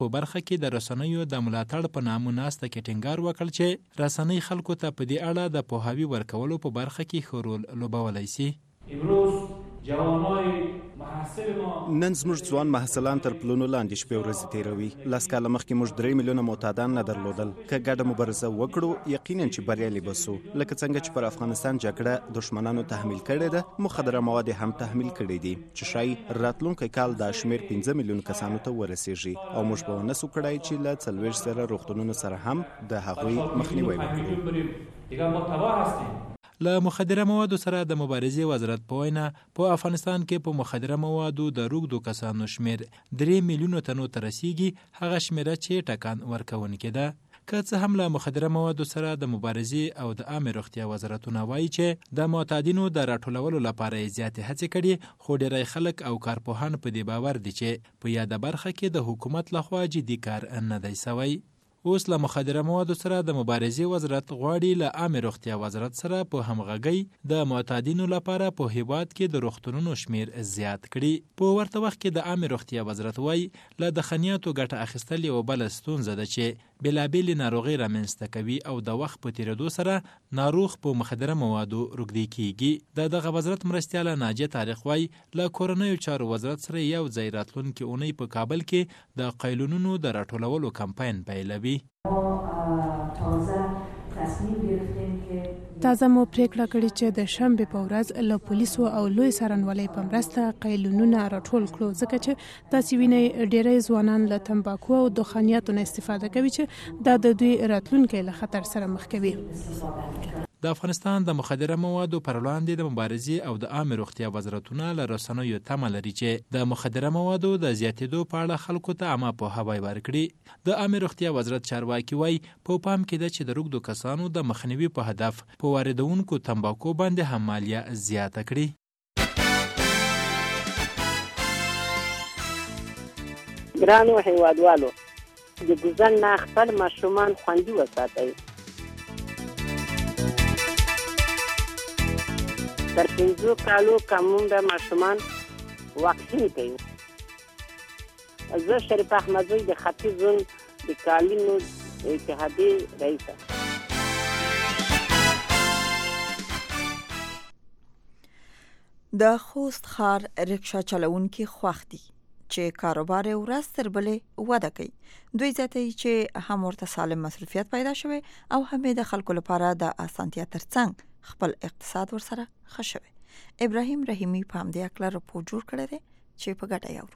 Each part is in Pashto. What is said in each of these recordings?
په برخه کې د رسنیو د ملاتړ په نامه ناسته کې ټینګار وکړ چې رسنۍ خلکو ته په دې اړه د پوهاوي ورکولو په برخه کې ښه رول لوبولی شي. نن زموږ ځوان محصلان تر پلونو لاندې شپې ورځې تیروي. 10 کاله مخکې موږ 3 میلیونه معتادان نه درلودل. که ګډه مبارزه وکړو یقینا چې بریالي به سو. لکه څنګه چې پر افغانستان جګړه دښمنانو تحمیل کړې ده، مخدره مواد هم تحمیل کړي دي چې شاید راتلونکی کال دا شمیر 15 میلیون کسانو ته ورسیږي او موږ به ونسو کړای چې له 40 سره روغتونونو سره هم د هغوی مخنیوي وکړو. له مخدره موادو سره د مبارزې وزارت په وینا په افغانستان کې په مخدره موادو د روږدو کسانو شمیر 3 میلیونو تنو ته رسیږي، هغه شمیره چې ټکان ورکوونکې ده. که څه هم له مخدره موادو سره د مبارزې او د عامه روغتیا وزارتونه وایي چې د معتادینو د راټولولو لپاره یې زیاتې هڅې کړي، خو ډیری خلک او کارپوهان په دې باور دي چې په یاده برخه کې د حکومت لخوا جدي کار نه دی سوی. اوس له مخدره موادو سره د مبارزې وزارت غواړي له عامه روغتیا وزارت سره په همغږۍ د معتادینو لپاره په هیواد کې د روغتونونو شمیر زیات کړي. په ورته وخت کې د عامه روغتیا وزارت وایي له دخنیاتو ګټه اخیستل یوه بله ستونزه ده چې بېلابېلې ناروغۍ رامنځته کوي او د وخت په تېرېدو سره ناروغ په مخدره موادو روږدی کیږي. د دغه وزارت مرستیاله ناجیه طارق وایي له کورنیو چارو وزارت سره یو ځای راتلونکې اونۍ په کابل کې د قیلونونو د راټولولو کمپاین پیلوي. تازه مو پریکړه کړې چې د شنبې په ورځ له پولیسو او لوی څارنوالۍ په مرسته قیلونونه راټول کړو، ځکه چې تاسې وینئ ډېری ځوانان له تمباکو او دخانیاتو نه استفاده کوي چې دا د دوی راتلونکی له خطر سره مخ کوي. د افغانستان د مخدره موادو پر وړاندې د مبارزې او د عامه روغتیا وزارتونه له رسنیو تمه لري چې د مخدره موادو د زیاتېدو په اړه خلکو ته عامه پوهاوی ورکړي. د عامه روغتیا وزارت چارواکي وایي په پام کې ده چې د روږدو کسانو د مخنیوي په هدف په واردونکو تمباکو باندې هم مالیه زیاته کړي. ګرانو هیوادوالو، د ګوزن نه خپل ماشومان خوندي وساتئ. تر 5 کالو کمون د ماشومان واکسین کوي. زه شریف احمدزی د ختیځ زون د کالینو اتحادیې رئیسه. د خوست ښار رکشا چلوونکي خوښ دي چې کاروبار یې ورځ تر بلې وده کوي. دوی زیاتوي چې هم ورته سالم مصروفیت پیدا شوی او هم د خلکو لپاره د اسانتیا ترڅنګ خپل اقتصاد ورسره ښه شوی. ابراهیم رحیمی په همدې هکله راپور جوړ کړی دی چې په ګډه یې اورو.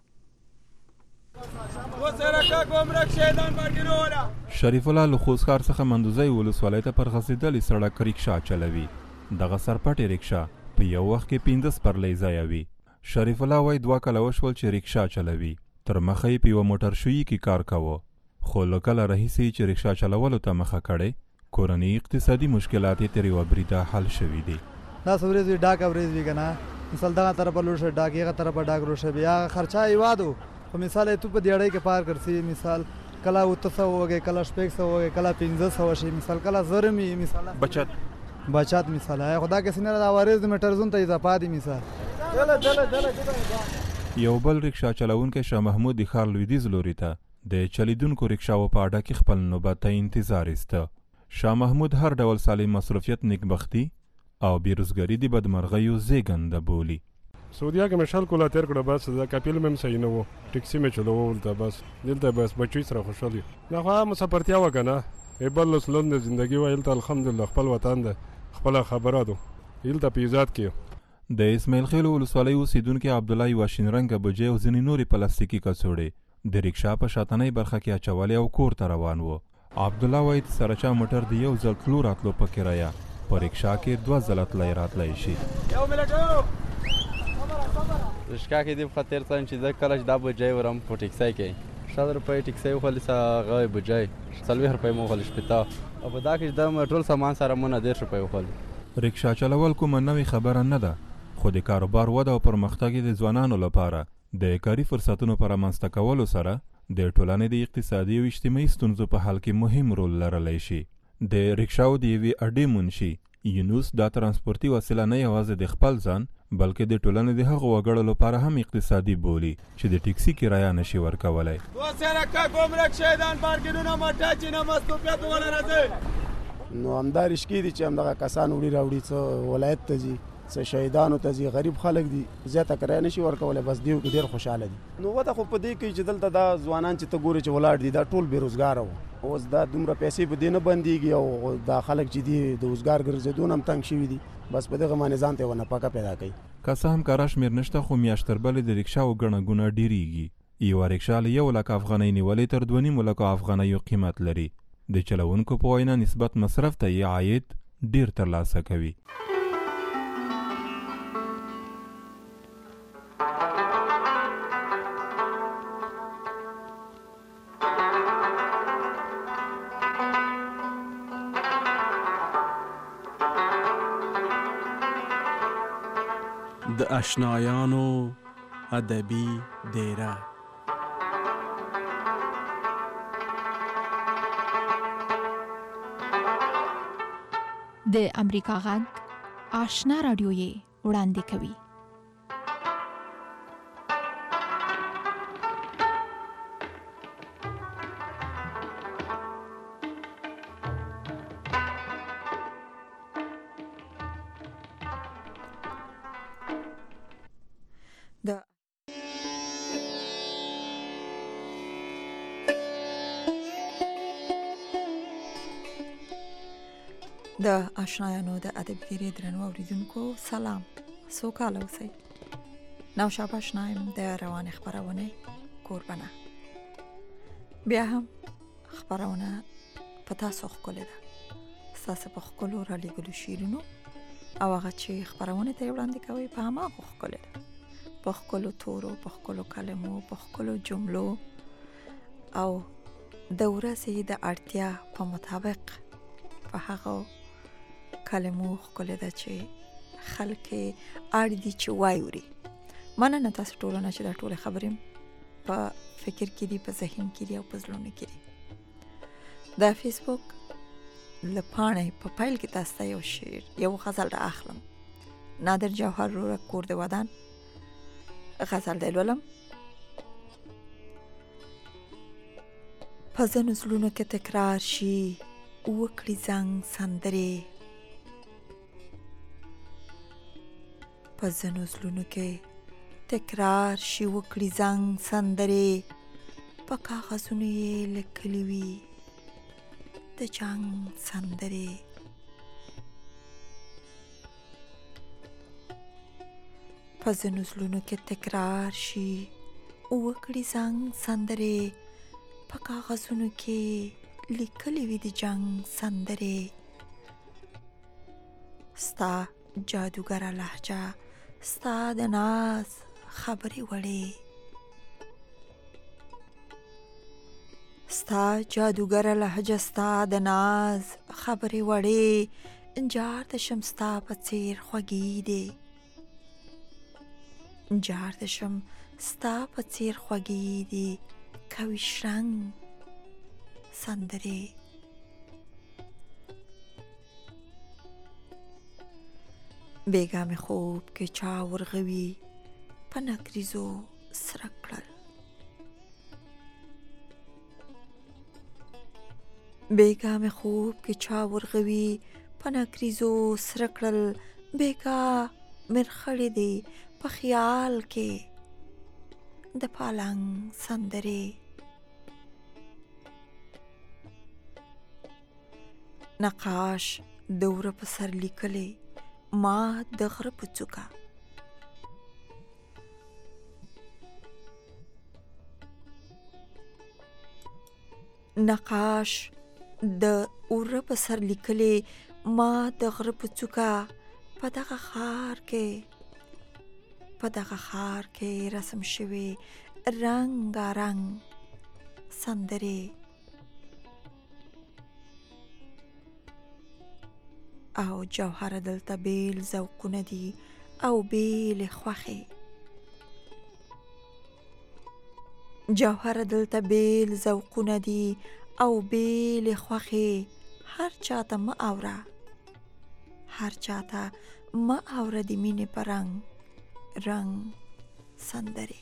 شریف الله له خوست ښار څخه مندوزی ولسوالۍ ته پر غځېدلې سړک رکشا چلوي. دغه سرپټې رکشا په یو وخت کې 15 سپرلۍ ځایوي. شریف الله وایي 2 کاله وشول چې رکشا چلوي. تر مخه یې په یوه موټر شویي کې کار کوه، خو له کله راهیسې چې رکشا چلولو ته مخه کړی کورنۍ اقتصادي مشکلات یې تر یوه بریده حل شوي دي. دا ورځ وي ډاک ورځ وي که نه، مثال دغه طرفه لوړ شه ډاک، هغه طرفه ډاک لوړ شه، بیا خرچه هیواد خو مثال تو په دیړۍ کې پار کرسي، مثال کله 800 وګي، کله 600 وګي، کله 1500 شي، مثال کله زرمي، مثال بچت مثال خدا کې سینه دا وارز میټر زون ته اضافه دي. مثال یو بل رکشا چلوونکی شاه محمود د ښار لویدیځ لوري ته د چلیدونکو رکشاو په اډه کې خپل نوبت ته انتظار ایسته. شاه محمود هر ډول سالم مصروفیت نیکبختي او بیروزګاري د بدمرغیو زیږنده بولي. سعودیا کې مشال کولا تیر کړه، بس دا کاپیل مم صحیح نه وو، ټیکسي مې چلوول ته بس دلته بس بچی سره خوشالي دا خو مسافرتیا وکنه. ایبل لسلون د ژوندۍ وایل ته الحمدلله خپل وطن ده، خپل خبره ده دلته پیزات کې. د اسماعیل خیل ولسوالۍ اوسیدونکي عبدالله یوه شین رنګه بوجۍ او ځینې نورې پلاستیکي کڅوړې د رکشا په شاتنۍ برخه کې اچولې او کور ته روان و. عبدالله وایي چې سره چا موټر د یو ځل تلو راتلو په کرایه په رکشا کې 2 ځله تلی راتلی شي. رکشا کې دې په خاطر چې زه کله چې دا بوجۍ ورم په ټیکسۍ کې 100 روپۍ ټیکسۍ وخلي، هغه بوجۍ 40 روپۍ مو وخلي، 15 او په دا کې د ټول سامان سره مو 90 روپۍ وخلي. رکشا چلول کومه نوې خبره نه ده، خو د کاروبار وده او پرمختګ د ځوانانو لپاره د کاري فرصتونو پر رامنځته کولو سره د ټولنې د اقتصادي او اجتماعي ستونزو په حل کې مهم رول لرلی شي. د رکشاو د یوې اډې منشي یونس دا ترانسپورتي وسیله نه یوازې د خپل ځان بلکې د ټولنې د هغو وګړو لپاره هم اقتصادي بولي چې د ټیکسي کرایه نشي ورکولی. نو همدا رشکې دي چې همدغه کسان وړي راوړي، څه ولایت ته ځي، څه شهیدانو ته ځي، غریب خلک دي، زیاته کرایه نشي ورکولی، بس دیو کې ډېر خوشحاله دي. نو وده خو په دې کې چې دلته دا ځوانان چې ته ګورې چې ولاړ دي دا ټول بېروزګاره وو. اوس دا دومره پیسې په دې نه بندېږي او دا خلک چې دي د روزګار ګرځېدو نه هم تنګ شوي دي، بس په دغه باندې ځان ته یوه نفقه پیدا کوي. که څه هم کره شمېر نشته خو میاشت تر بلې د رکشاو ګڼه ګونه ډېرېږي. یوه رکشا له 1 لک افغانۍ نیولې تر 2.5 لکو افغانیو قیمت لري. د چلوونکو په وینا نسبت مصرف ته یې عاید ډېر ترلاسه کوي. د آشنایانو ادبي دیره. د امریکا غږ آشنا رادیو یې وړاندې کوي. د آشنایانو د ادبي دیرې درنو اوریدونکو سلام، سوکاله اوسئ. نوشابه آشنا یم د روانې خپرونې کوربنه. بیا هم خپرونه په تاسو ښکلې ده، ستاسو په ښکلو رالیږلو شعرونو او هغه چې خپرونې ته یې وړاندې کوئ په هماغو ښکلې ده، په ښکلو تورو، په ښکلو کلمو، په ښکلو جملو او د ورځې د اړتیا په مطابق په هغه کلمو ښکلې ده چې خلک اړ دي چې وایوري. مننه تاسو ټولو نه چې دا ټولې خبرې په فکر کې دي، په ذهن کې دي او په زړونو کې دي. د فیسبوک له پاڼې په پیل کې تاسو ته یو شعر، یو غزل را اخلم. نادر جوهر رو کور د ودان غزل دی لولم. په ځینو زړونو کې تکرار شي وکړي زنګ سندرې، په ځینو زړونو کې تکرار شي وکړي زنګ سندرې، په کاغذونو یې لیکلي وي د جنګ سندرې. په ځینو زړونو کې تکرار شي وکړي زنګ سندرې، په کاغذونو کې لیکلي وي د جنګ سندرې. ستا جادوګره لهجه، ستا د ناز خبرې وړې، ستا جادوګره لهجه، ستا د ناز خبرې وړې. جار د شم ستا په څیر خوږې دي، جار د شم ستا په څیر خوږې دي، کوي شرنګ سندرې. بیګا مې خوب کې چا ورغوي په نکریزو سره کړل، بیګا مې خوب کې چا ورغوي په نکریزو سره کړل. بیګا مرخړې دي په خیال کې د پالنګ سندرې. نقاش دوره په سر لیکلې ما د غره په څوکه، نقاش د اوره په سر لیکلې ما د غره په څوکه. په دغه ښار کې رسم شوي رنګارنګ سندرې. او جوهر دلته بیل ذوقونه دي او بیل خوښې، جوهر دلته بیل ذوقونه دي او بیل خوښې. هر چاته مه اوره، هر چاته ما اوره د مینې په رنګ رنګ سندرې.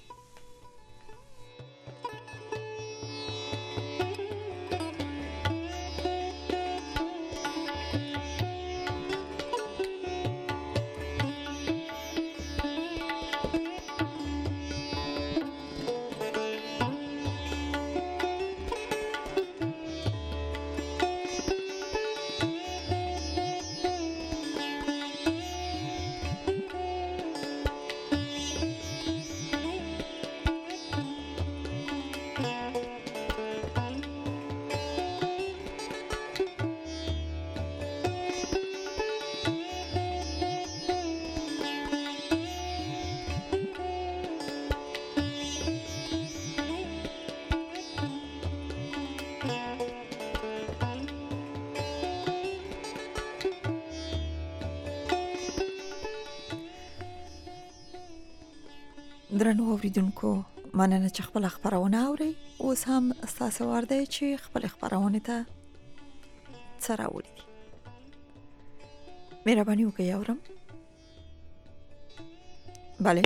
درنو اوریدونکو، مننه چې خپل خبرونه اورئ. اوس هم ستاسو وار دی چې خپل خبرونه ته څه راوړي. مهرباني وکړئ اورم. بله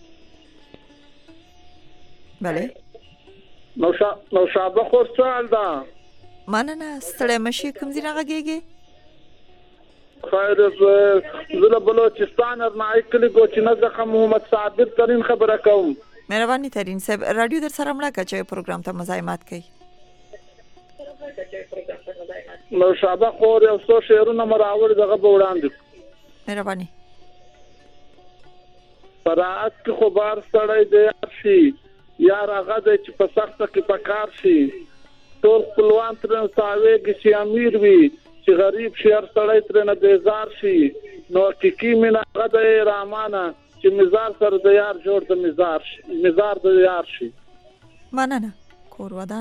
نوشابه خور سوال ده. مننه، ستړی مشي. کوم ځای نه غږیږي؟ خیر، زه له بلوچستان ارنایي کلي ګوچینه څخه محمد صابر ترین خبره کوم. مهرباني ترین صاحب، رادیو در سره مړه کړه چې پروګرام ته مزاحمت کوي. نوشابه خور یو څو شعرونه مې راوړي، دغه به وړاندې. مهرباني. پرات کې خو بار سړی دی شي، یار هغه دی چې په سخته کې پکار شي. ټول خپلوان ترې ساویږي چې امیر وي، چې غریب شي هر سړی ترې نه بیزار شي. نو حقیقي مینه هغه دی رحمانه، چې مزار سره د یار جوړ د مزار د یار شي. مننه کور ودان.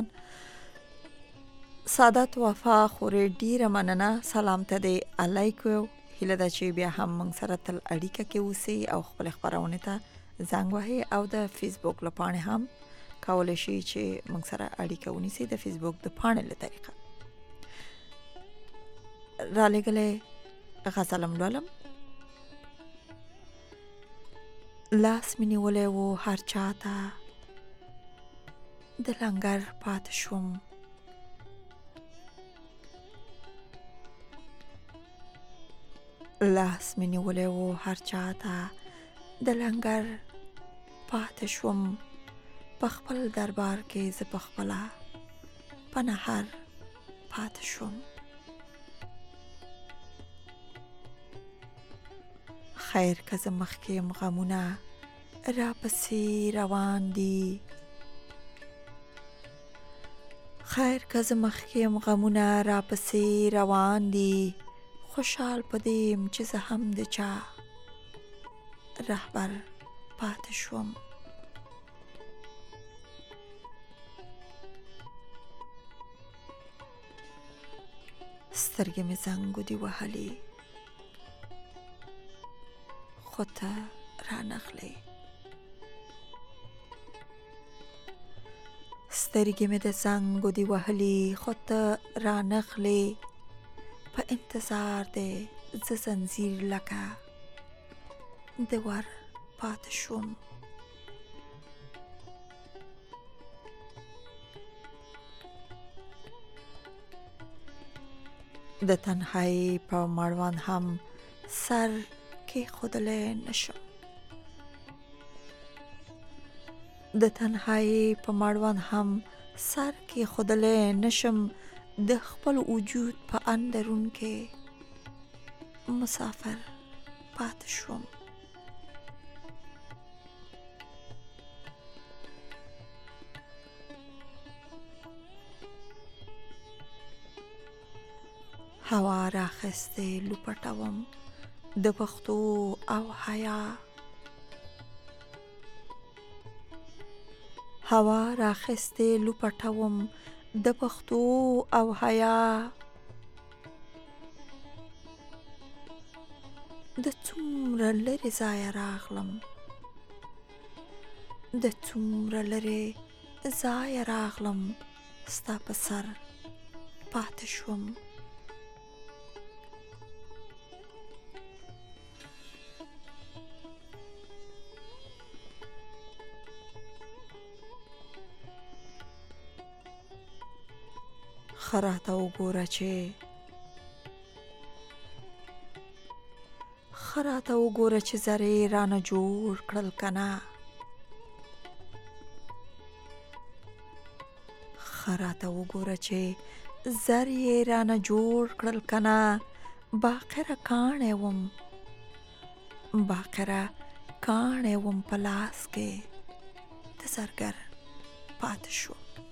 سعادت وفا خورې ډیره مننه. سلام ته دی علیکو. هیله ده چې بیا هم موږ سره تل اړیکه کې اوسئ او خپل خبرونه ته زنګ وهئ، او د فیسبوک له پاڼې هم کولی شئ چې موږ سره اړیکه ونیسئ د فیسبوک د پاڼې له طریقه. را لګلې غزلم لولم. لاس مې نیولې و هر چاته، د لنګر پاتې شوم. لاس مې نیولې و هر چاته، د لنګر پاتې شوم. په خپل دربار کې زه په خپله په نهر پاتې شوم. خیر که زه مخکې یم غمونه را پسې روان دي. خیر که زه مخکې یم غمونه را پسې روان دي. خوشحال پدیم چې زه هم د چا رهبر پاتې شوم. سترګې مې زنګو دي وهلي، خو ته رانغلې. سترګې مې د زنګو دي وهلي، خو ته رانغلې. په انتظار دی زه زنځیر لکه د ور پاتې شوم. د تنهایی په مړوند هم سر کې خودلې نشم. د تنهایی په مړوند هم سر کې خودلې نشم. د خپل وجود په اندرون کې مسافر پاتې شوم. هوا راخسته لوپټوم د پښتو او حیا. هوا راخسته لوپټوم د پښتو او حیا. د څومره لرې ځایه راغلم، د څومره لرې ځایه راغلم، ستا په سر پاتې شوم. خراته وګوره چې زرې رانه جوړ کړل کنه. خراته وګوره چې زرې رانه جوړ کړل کنه. باقره کاڼې وم په لاس کې د زرګر پاتې شو.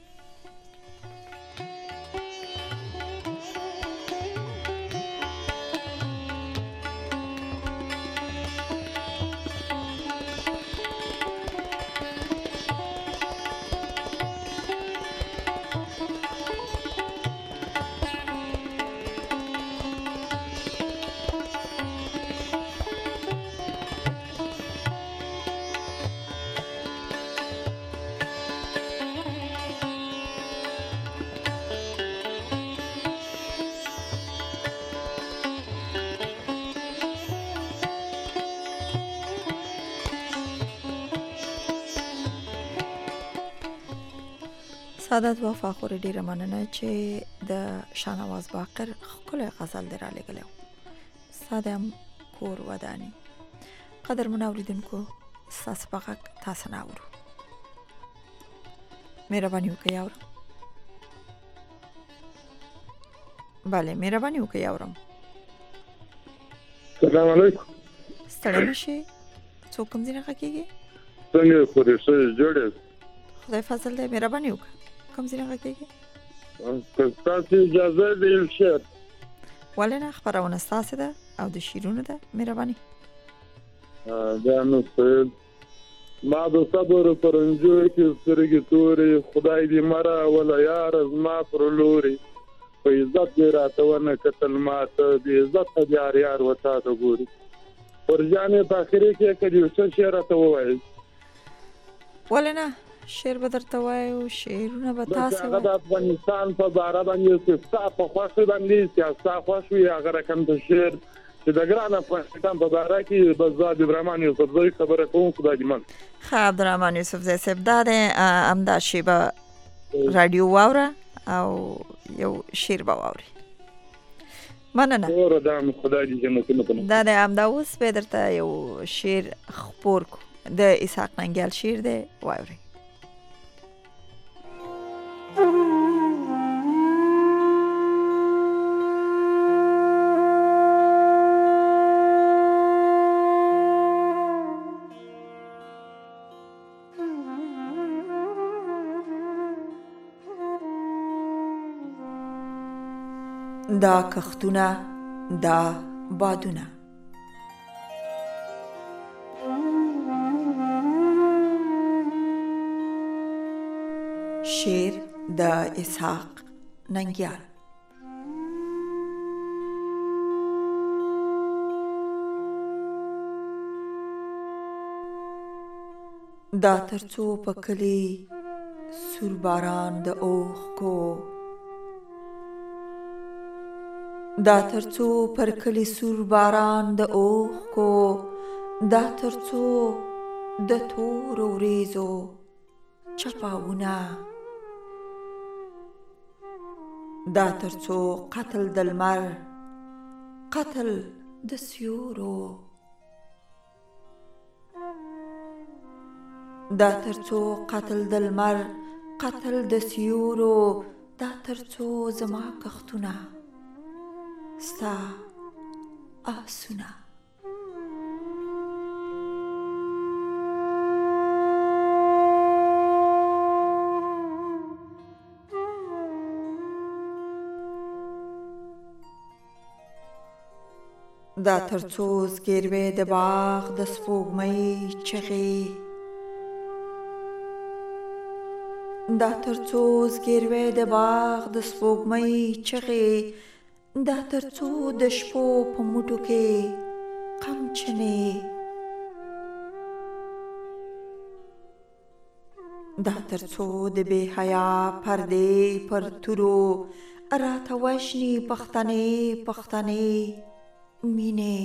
سعادت وفا خوري ډیره مننه چې د شاهنواز باقر ښکلی غزل دې رالیږلی و. ستا د هم کور وداني. قدرمنو اورېدونکو ستاسې په غږ تاسو نه اورو. مهرباني وکړئ اورم. بله مهرباني وکړئ اورم. سلام علیکم. ستړی نه شئ؟ څوک کوم ځای نه غږېږي؟ څنګه خورې ښه جوړ یاست؟ خدای فضل دی. مهرباني وکړه. کوم ځای نه غږېږي؟ که ستاسې اجازه دی یو شعر. ولې نه، خپرونه ستاسې ده او د شعرونو ده. مهرباني. دا نو سید ما د صبر پرنجو کې سترګې تورې، خدای دې مه راوله یاره زما پر لورې. په عزت دې راته ونه کتل ماته، بې عزته دې یار وتا ته ګوري. ورجانې په اخرې کې که دې یو څه شعر راته ووایي. ولې نه، شعر به درته وایو، شعرونه به تاسې هغه د افغانستان په باره باندې چې ستا په خوښې باندې چې ستا خوښ وي هغه رقم د شعر چې د ګران افغانستان په باره کې بس زه عبدالرحمن یوسفزۍ خبره کوم. خدای دې من. ښه عبدالرحمن یوسفزۍ صاحب، دا دی همدا شیبه راډیو واوره او یو شعر به واوري. مننه. خدای دې جنتونه کنه. دا دی همدا اوس به درته یو شعر خپور کو. د اسحاق ننګیال شعر دی، واورئ. دا کښتونه، دا بادونه، شعر د اسحاق ننګیال. دا ترڅو په کلي سور باران د اوښکو، دا ترڅو پر کلی سور باران د اوښکو، دا ترڅو د تور وریځو چپاوونه، دا ترڅو قتل د لمر، قتل د سیورو، دا ترڅو قتل د لمر، قتل د سیورو، دا ترڅو زما کښتونه ستا آسونه. دا ترڅو زګیروي د باغ د سپوږمۍ چغې، دا ترڅو زګیروي د باغ د سپوږمۍ چغې، دا ترڅو د شپو په موټو کې قمچنې، دا ترڅو د بې حیا پردې پر تورو راته وژني پښتنې پښتنې مینې.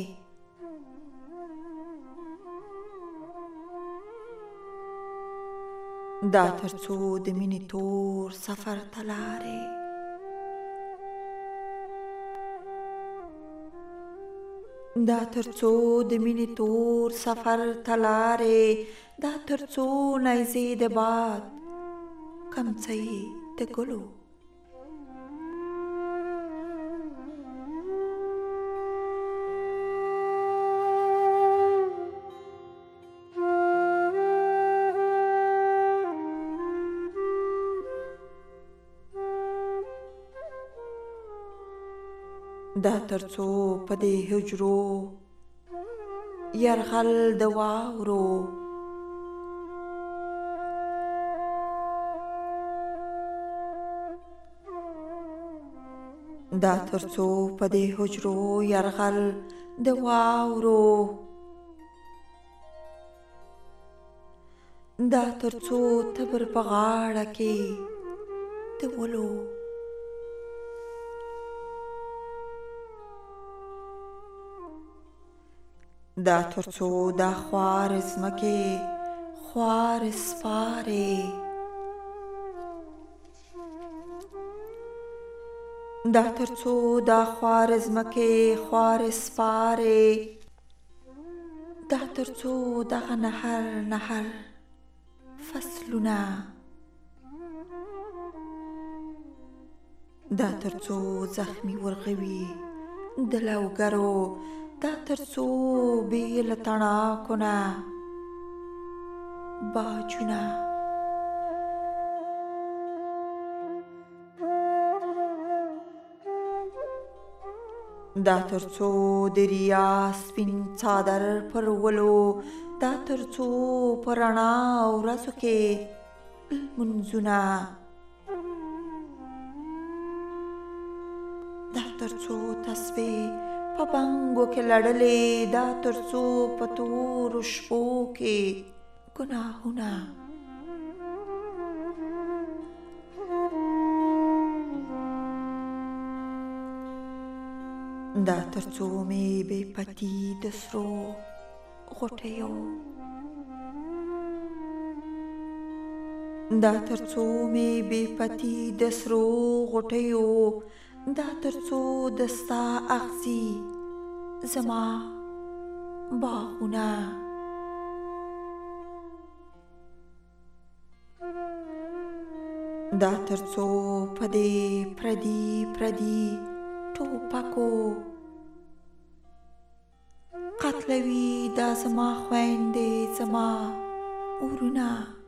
دا ترڅو د مینې تور سفر ته لارې، دا ترڅو د مینې تور سفر تلارې، دا ترڅو نیزې د باد کمڅۍ د ګلو. دا ترڅو په دې حجرو یرغل د واورو، دا ترڅو په دې حجرو یرغل د واورو، دا ترڅو تبر په غاړه کې د ولو. دا ترڅو دا خوار زمکې خوار سپارې، دا ترڅو دا خوار زمکې خوار سپارې، دا ترڅو دغه نهر فصلونه، دا ترڅو زخمی ورغوي د لوګرو، دا ترڅو بې له تڼاکونه باجونه. دا ترڅو د ریا سپین څادر پر ولو، دا ترڅو په رڼا ورځو کې لمونځونه، دا ترڅو تسبیح په بنګو کې لړلې، دا ترڅو په تورو شپو کې ګناهونه. دا ترڅو مې بې پتی د سرو غوټیو، دا ترڅو مې بې پتی د سرو غوټیو، دا ترڅو دستا اغزي زما باغونه. دا ترڅو پدې پردي ټوپکو قتلوي دا زما خويندې زما ورونه.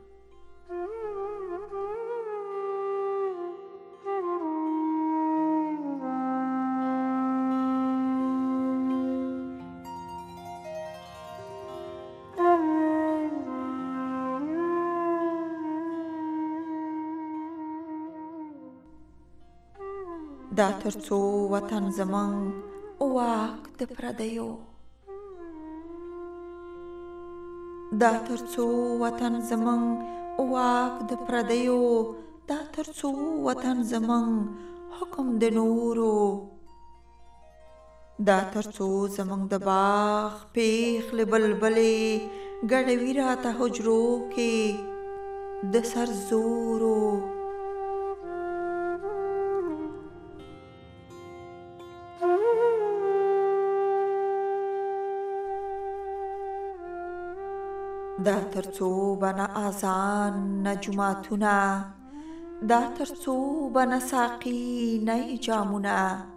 دا ترڅو وطن زمون واک د پردیو، دا ترڅو وطن زمون واک د پردیو، دا ترڅو وطن زمون حکم د نورو، دا ترڅو زمون د باغ پیغلې بلبلې ګډوي راته حجرو کې د سر زورو. دا ترڅو بنا آذان نه جمعتونه، دا ترڅو بنا ساقي نه جامونه،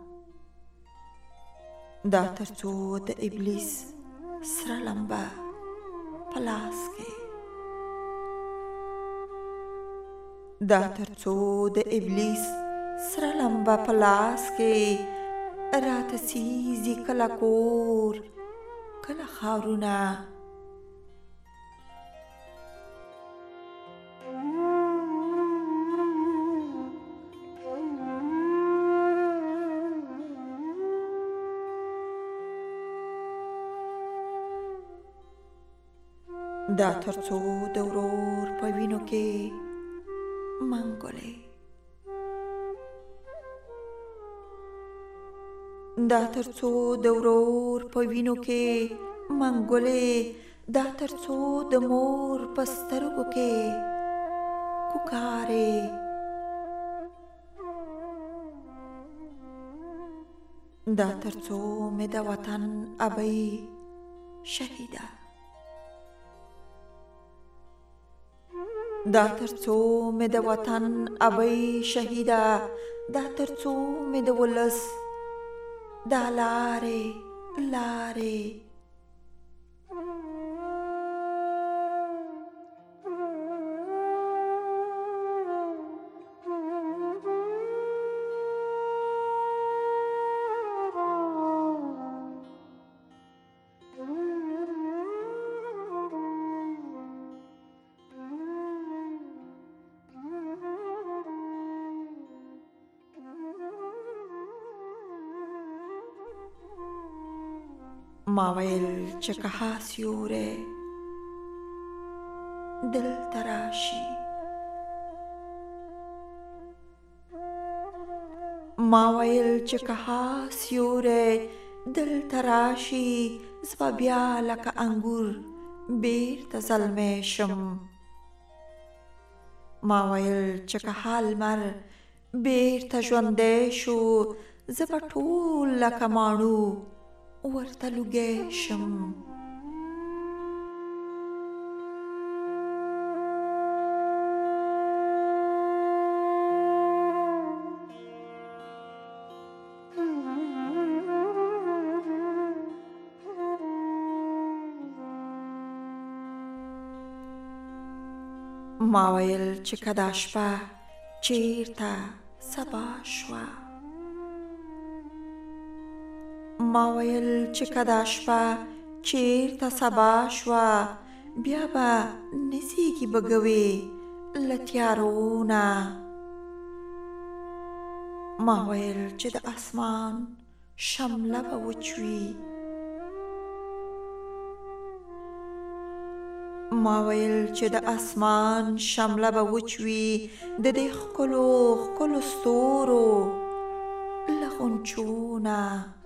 دا ترڅو د ابلیس سره لمبه پلاس کې، دا ترڅو د ابلیس سره لمبه پلاس کې راته سیزي کله کور کله خاورونه. دا ترڅو د ورور په وینو کې منګولې، دا ترڅو د ورور په وینو کې منګولې، دا ترڅو د مور په سترګو کې کوکارې، دا ترڅو مې د وطن ابۍ شهیده، دا ترڅو مې د وطن ابۍ شهیده، دا ترڅو مې د ولس دا لارې لارې ما ویل چې که سیوری دلته راشي، ما ویل چې که سیوری دلته راشي، زه به بیا لکه انګور بیرته زلمی شم. ما ویل چې که لمر بیرته ژوندی شو، زه به ټول لکه ماڼو ورته لوګی شم. ما ویل چې که دا شپه چیرته سبا شوه، ما ویل چې که دا شپه چیرته سبا شوه، بیا به نڅیږي بګوې له تیارو نه. ما ویل چې د اسمان شمله به وچوي، ما ویل چې د اسمان شمله به وچوي، د دې ښکلو ښکلو ستورو له غونچو نه.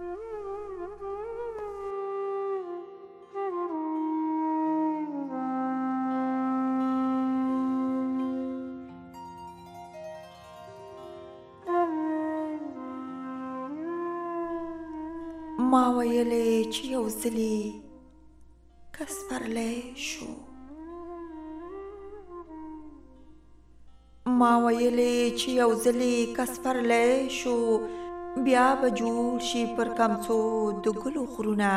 ما ویلې چې یو ځلې که سپرلی شو، ما ویلې چې یو ځلې که سپرلی شو، بیا به جوړ شي پر کمڅو د ګلو غرونه.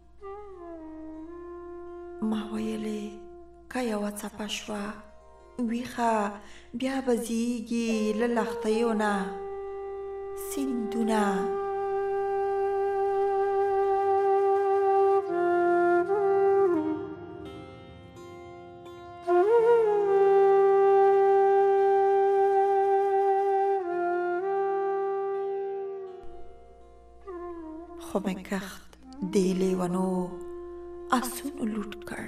ما ویلې که یوه څپه شوه ویښه، بیا به زیږي له لښتیو نه سیندونه. خو مې کښت دې لیونو اسونو لوټ کړ،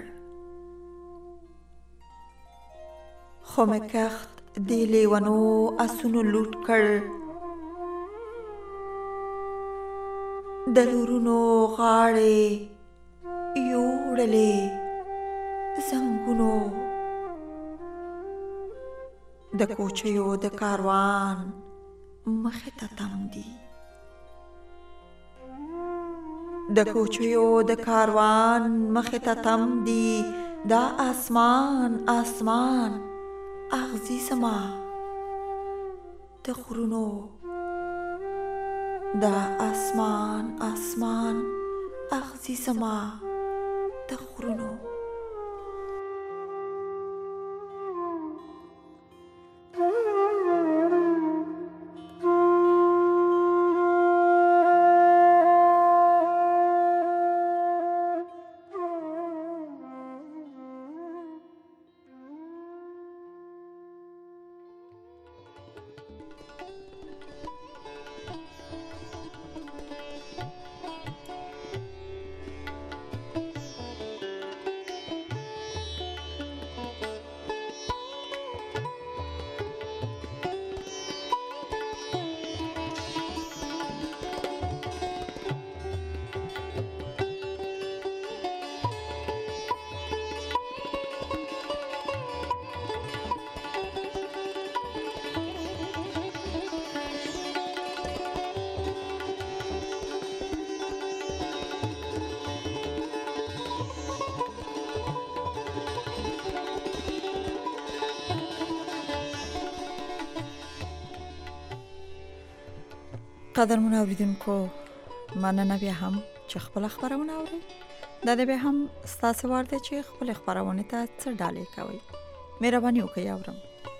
خو مې کښت دې لیونو اسونو لوټ کړ. د لورونو غاړې یوړلې زنګونو، د کوچیو د کاروان مخې ته تم دي، د کوچیو د کاروان مخې ته تم دي. دا آسمان آسمان اغزي زما د غرونو، دا آسمان آسمان اغزي زما د غرونو. قدرمن اوریدونکو مننه بیا هم چې خپل خبرونه اوري. دا د بیا هم ستاسو ورته چې خپل خبرونه ته څه ډالې کوي. مهرباني وکړئ اورم.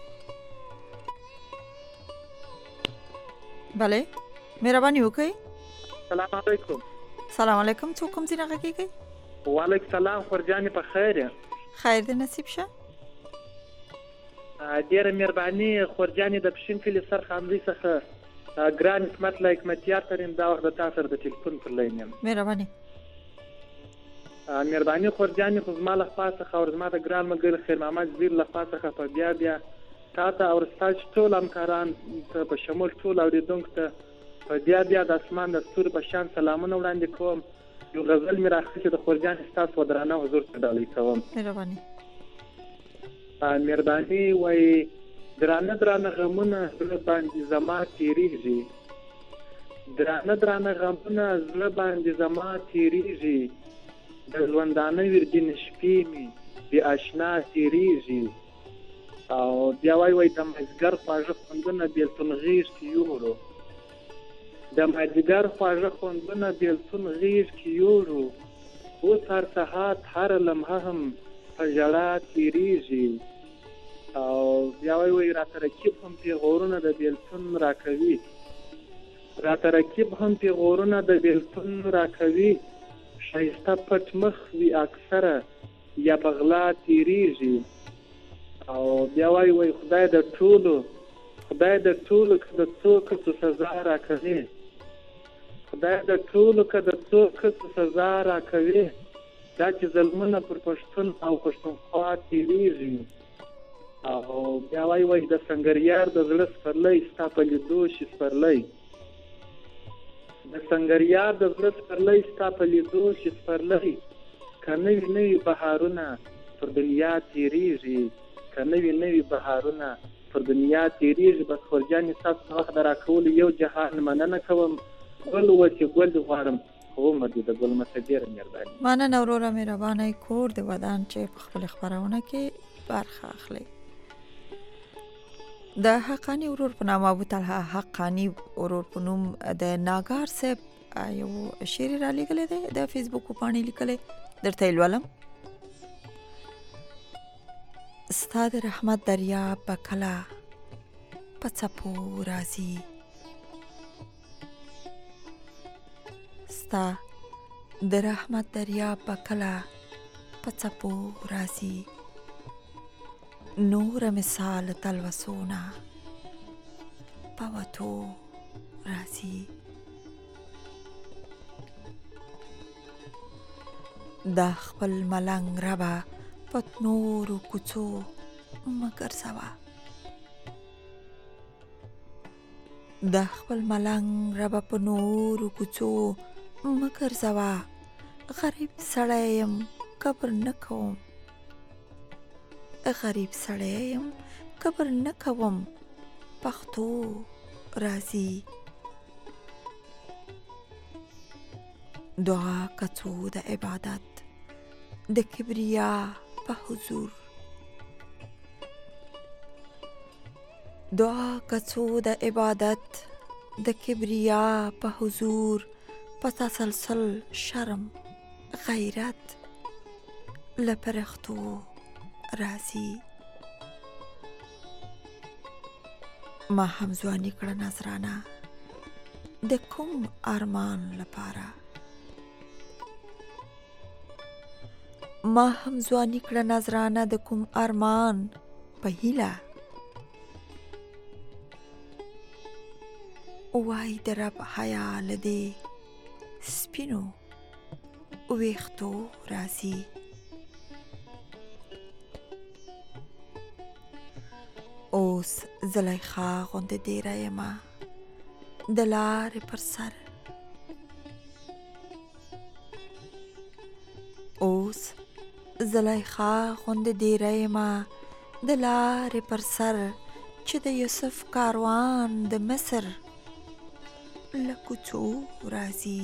بله مهرباني وکړئ. السلام علیکم. سلام علیکم. څوک کوم ځای نه کیږي؟ وعلیکم السلام. خورجانې په خیر. خیر دې نصیب شه. ډیره مهرباني خورجانې د پښین کلي سرخاندۍ څخه ګران حکمت لا حکمتیار ترین دا وخت د تاسو سره د ټلیفون پر لاین یم. مهرباني خورجانې خو زما له خوا څخه او زما د ګران ملګري خیر محمد زیر له خوا څخه په بیا تا ته او ستاسو ټول همکاران ته په شمول ټول اورېدونکو ته په بیا د اسمان د ستوري په شان سلامونه وړاندې کوم. یو غزل مې راخیستې د خورجانې ستاسو په درانه حضور ته ډالۍ کوم. مهرباني وایي درانه غمونه زړه باندې زما تیریږي، درانه غمونه زړه باندې زما تیریږي، د ژوندانه وردین شپې مې بې اشنا تیریږي. او بیا وایي د مازدیګر خواږه خوندونه بېلتون غېږ کې یوړو، د مازدیګر خواږه خوندونه بېلتون غېږ کې یوړو، اوس هر ساعت هر لمحه هم په ژړا تیریږي. او بیا وایي راته رقیب هم پیغورونه د بېلتون راکوي، راته رقیب هم پیغورونه د بېلتون راکوي، ښایسته پټ مخ وي اکثره یا په غلا تیریږي. او بیا وایي خدای د ټولو که د څو کسو سزا راکوي، خدای د ټولو که د څو کسو سزا راکوي، دا چې ظلمونه پر پښتون او پښتونخوا تیریږي. او بیا وایي د سنګریار د زړه سپرلی ستا په لیدو شي سپرلی، د سنګریار د زړه سپرلی ستا په لیدو شي سپرلی، که نوي بهارونه پر دنیا تیریږي، که نوي بهارونه پر دنیا تیریږي. بس خورجانې ستاسو وخت د راکولو یو جهان مننه کوم. ګل وچې ګل دې غواړم خو عمر دې د ګل مته ډېره مهرباني. مننه وروره مهربانه کور د ودان چې په خپل خبرونه کې برخه اخلي. د حقانی ورور په نام ابو طلحه حقانی ورور په نوم د ناګار صاحب یو شعر را لیکلی دی، د فیسبوک په پاڼې لیکلی، درته یې لولم. ستا د رحمت دریاب به کله په څپو راځي، ستا د رحمت دریاب به کله په څپو راځي، نور مثال تلوسونه په وتو راځي. دا خپل ملنګ ربه په نورو کوڅو مه ګرځوه، دا خپل ملنګ ربه په نورو کوڅو مه ګرځوه، غریب سړی یم کبر نه کوم، غریب سړی یم کبر نه کوم، پښتو راځي. دعا کڅو د عبادت د کبریا په حضور، دعا کڅو د عبادت د کبریا په حضور، په تسلسل شرم غیرت لپرختو راځي. ما هم ځواني کړه نظرانه د کوم ارمان لپاره، ما هم ځواني کړه نظرانه د کوم ارمان په هیله، وای د رب حیا له دې سپینو ویښتو راځي. اوس زلیخا غوندې دیره یمه د لارې پر سر، اوس زلیخا غوندې دیره یمه د لارې پر سر، چې د یوسف کاروان د مصر له کوڅو راځي.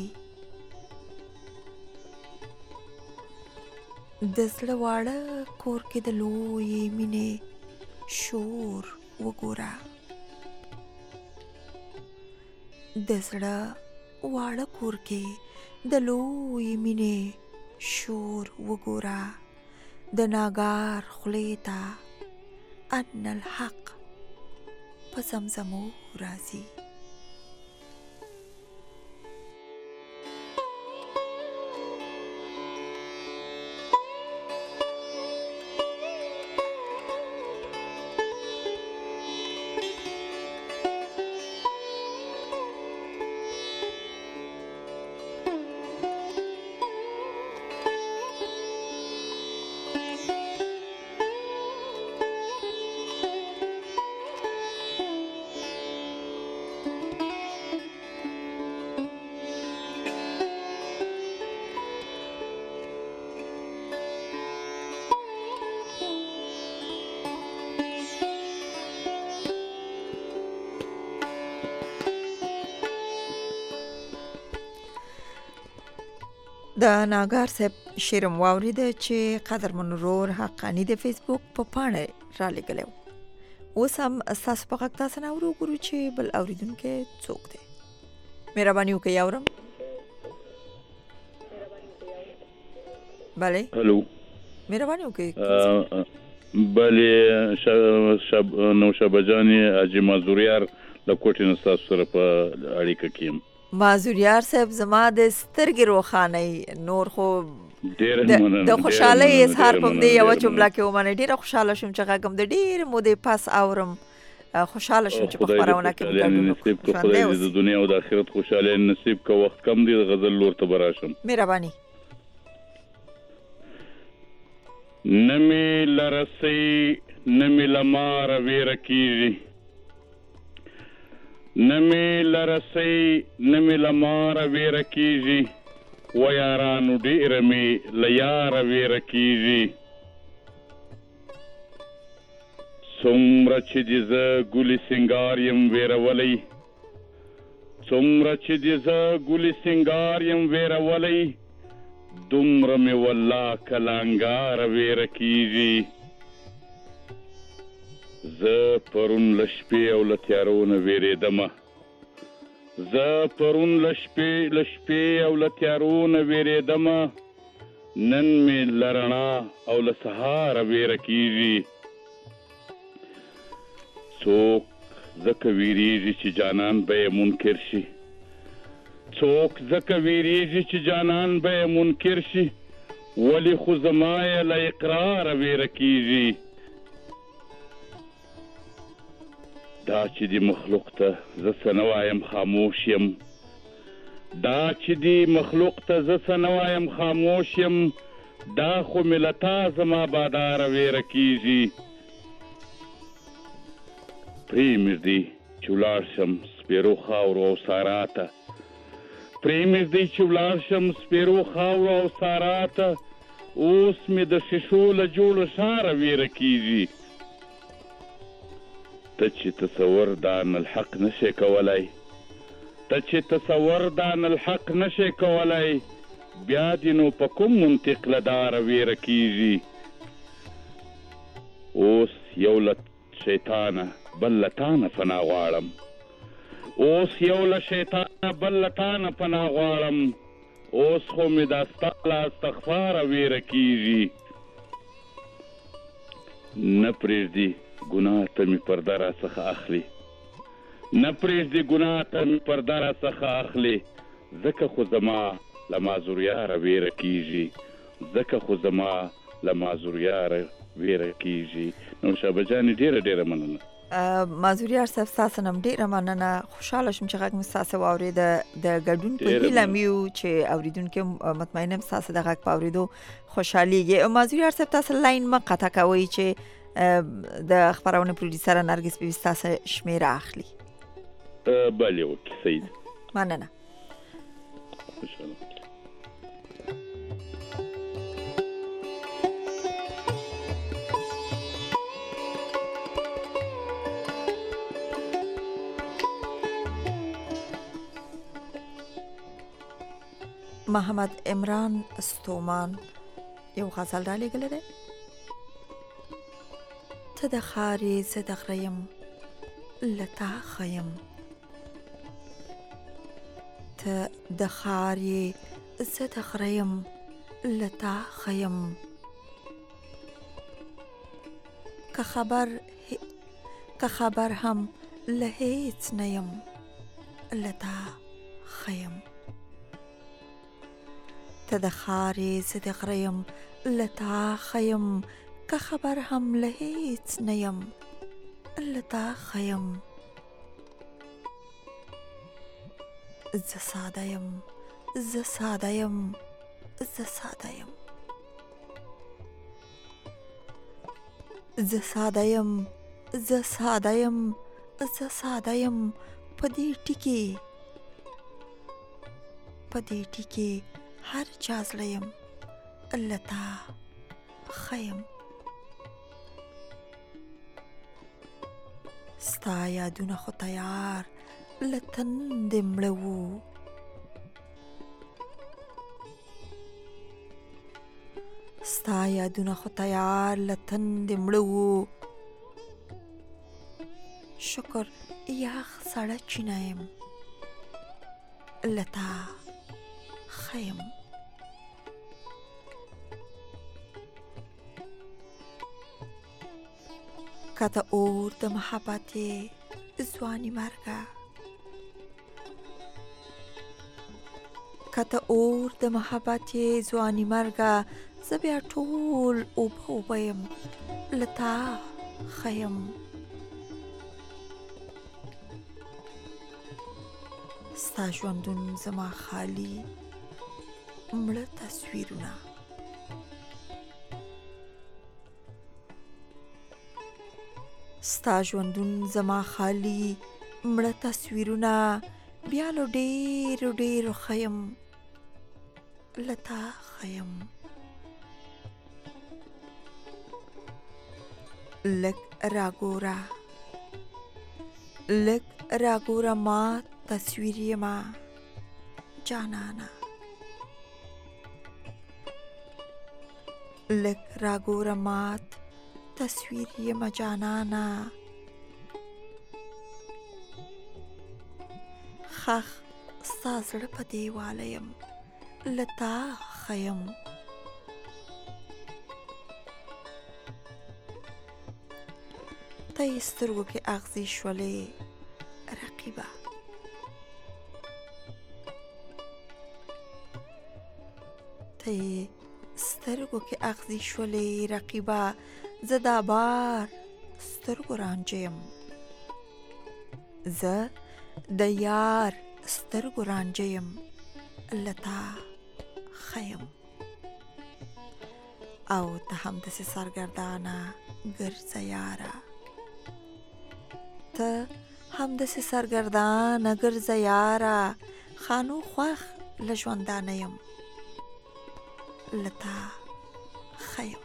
د زړه واړه کور کې د لویې مینې شور وګوره، د زړه واړه کور کې د لوی مینې شور وګوره، د ناګار خولې ته ان الحق په زمزمو راځي. د ناګار صاحب شعر مو واورېده چې قدرمن ورور حقانی د فیسبوک په پاڼه را لګلی و. اوس هم ستاسو په غږ تاسو نه اورو، ګورو چې بل اورېدونکی څوک دی. مهرباني وکړئ اورم. بله هلو، مهرباني وکړئ. بله نوشابه جانې حاجي مازوریار له کوټې نه ستاسو سره په اړیکه کې یم. مازوریار صاحب زما د سترګې روښانئ، نور خو د خوشحالۍ اظهار په دې یوه جمله کې ومنئ. ډېره خوشحاله شوم چې غږ هم د ډېرې مودې پس اورم. خوشحاله شوم چې په خپرونه کې خدای دې د دنیا او د آخرت خوشحالۍ نصیب که وخت کم دی د غزل لور ته به راشم. مهرباني. نه مې له رسۍ نه مې له ماره ویره کېږي، نه مې له رسۍ نه مې له ماره ویره کېږي، و یارانو ډېره مې له یاره ویره کېږي. څومره چې دې زه ګلې سینګار یم ویرولی، څومره چې دې زه ګلې سینګار یم ویرولی، دومره مې والله که لنګاره ویره کېږي. زه پرون له شپې او له تیارو نه ویرېدمه، زه پرون له شپې او له تیارو نه ویرېدمه، نن مې له رڼا او له سهاره ویره کېږي. څوک ځکه ویرېږي چې جانان به یې منکر شي، څوک ځکه ویرېږي چې جانان به یې منکر شي، ولې خو زما یې له اقراره ویره کېږي. دا چې دی مخلوق ته زه څه نه وایم خاموش یم، دا چې دی مخلوق ته زه څه نه وایم خاموش یم، دا خو مې له تا زما باداره ویره کېږي. پرېمږدي چې ولاړ شم سپېرو خاورو او سارا ته، پرېمږدي چې ولاړ شم سپېرو خاورو او سارا ته، اوس مې د ښیښو له جوړه ښاره ویره کېږي. ته چې تصور د ان الحق نشي کولای، ته چې تصور د ان الحق نشي کولای، بیا دې نو په کوم منطق له داره ویره کېږي. اوس یو له شیطانه بل له تانه پناه غواړم، اوس یو له شیطانه بل له تانه پناه غواړم، اوس خو مې دا ستا له استغفاره ویره کېږي. نه پرېږدي ګناه ته مې پرده راڅخه اخلي، نه پرېږدي ګناه ته مې پرده راڅخه اخلي، ځکه خو زما له مازوریاره ویره کېږي، ځکه خو زما له مازوریاره ویره کېږي. نوشابه جانې ډېره ډېره مننه. مازوریار صاحب ستاسو نه هم ډېره مننه. خوشحاله شوم چې غږ مې ستاسو واورېده. د ګډون په هیله مې یو چې اورېدونکي مطمئنه یم ستاسو د غږ په اورېدو خوشحالیږي. مازوریار صاحب تاسو لاین مه قطع کوئ چې د خپرونې پروډیوسر نرګس بیبي ستاسو شمیره اخلي. بله وکړئ، صحیح ده. مننه. خوشحاله. محمد عمران ستومان یو غزل را لېږلی دی. ته د خارې زه د غره یم له تا ښه یم، ته د ښار یې زه د غره یم له تا ښه یم که خبر هم له هیڅ نه یم له تا ښه یم ته د ښار یې زه د غره یم له تا ښه یم که خبر هم له هیڅ نه یم له تا ښه یم زه ساده یم زه ساده یم زه ساده یم زه ساده یم زه ساده یم زه ساده یم په دې ټکي هر چا زړه یم له تا ښه یم ستا یادونه خو تیار له تندې مړه وو ستا یادونه خو تیار له تندې مړه وو شکر یخ سړه چینه یم له تا ښه یم که ته اور د محبت یې ځواني مرګه که ته اور د محبت یې ځواني مرګه زه بیا ټول اوبه یم له تا ښه یم ستا ژوندون زما خالي مړه تصویرونه ستا ژوندون زما خالي مړه تصویرونه بیا له ډېرو ښه یم له تا ښه یم لږ راګوره ما تصویر یما جانانا لږ راګوره مات تصویر یما جانانا خخ ستا زړه په دیواله یم له تا ښه یم ته یې سترګو کې اغزي شولې رقیبه ته یې سترګو کې اغزي شولې رقیبه زه دا بار سترګو رانجه یم زه د یار سترګو رانجه یم له تا ښه یم او ته همداسې سرګردانه ګرځه یاره ته همداسې سرګردانه ګرځه یاره خانو خوښ له ژوندانه یم له تا ښه یم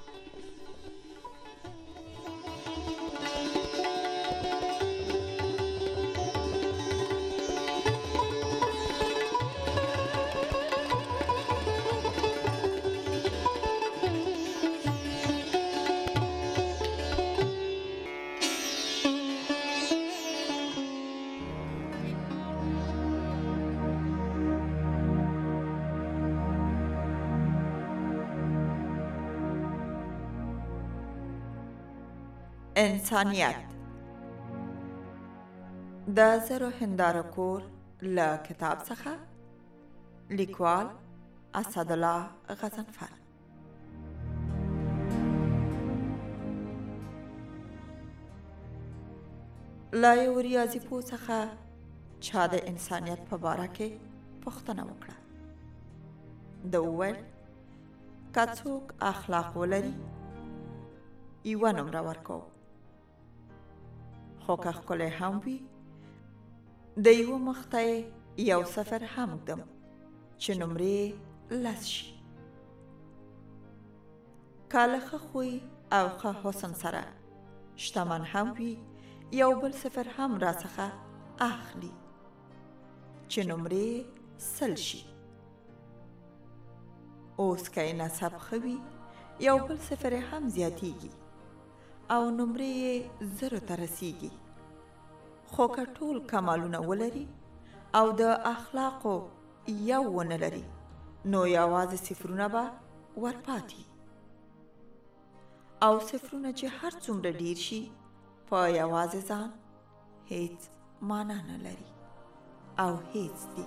انسانیت د زرو هنداره کور له کتاب څخه لیکوال اسدالله غضنفر لا یو ریاضي پوه څخه چا د انسانیت په باره کې پوښتنه وکړه ده وویل که څوک اخلاق ولري یوه نمره ورکوم خو که ښکلی هم وي د یوه مخ ته یو صفر هم ږدم چې نمرې 10 شي که له ښه خوی او ښه حسن سره شتمن هم وي یو بل صفر هم راڅخه اخلي چې نمرې 100 شي اوس که یې نسب ښه وي یو بل صفر هم زیاتیږي او نمرې 0 ته رسیږي خو که ټول کمالونه ولري او د اخلاقو یو ونه لري نو یوازې صفرونه به ورپاتې او صفرونه چې هر څومره ډیر شي په یوازې ځان هیڅ معنا نه لري او هیڅ دي.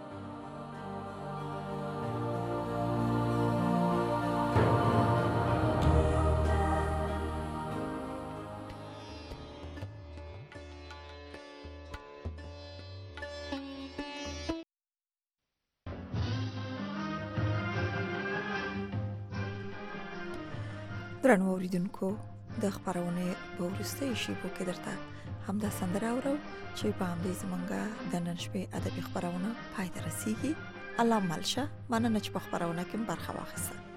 درنو اوریدونکو د خبرونه په وروستۍ شیبو کې درته همدا سندره اورو چې په همدې زمونږه د نن شپې ادبي خبرونه پای ته رسیږي. الله ملشه مننه چې په خبرونه کې برخه واخیسته.